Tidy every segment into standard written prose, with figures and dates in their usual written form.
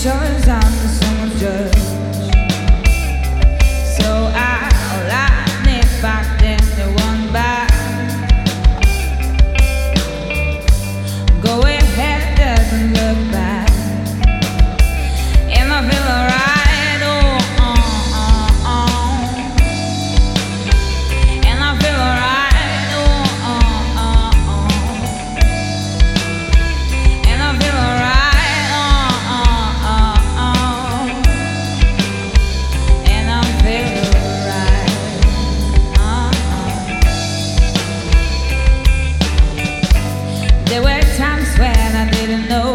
choice on the summer judge. So I'll line it back then the one back. Go ahead, doesn't look back. And I feel alright, and I feel alright, and I feel alright, and I feel alright. There were times when I didn't know.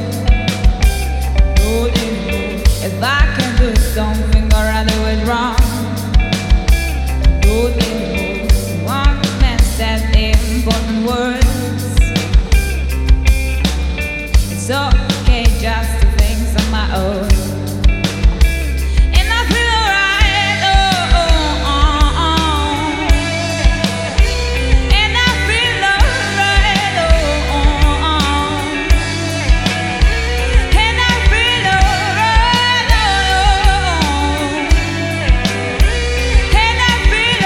If I can do something or I do it wrong, one man said the important words. It's okay just to think on my own. And I feel alright, and I feel alright, and I feel alright, and I feel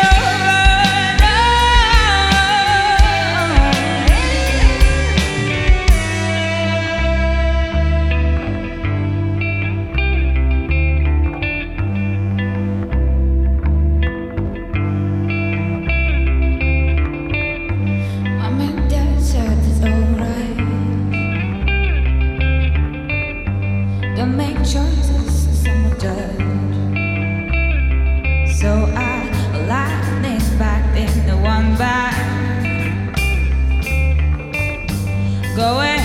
I'm in desert, it's alright. Don't make choices, someone judge. So I line it back in the one back. Go ahead.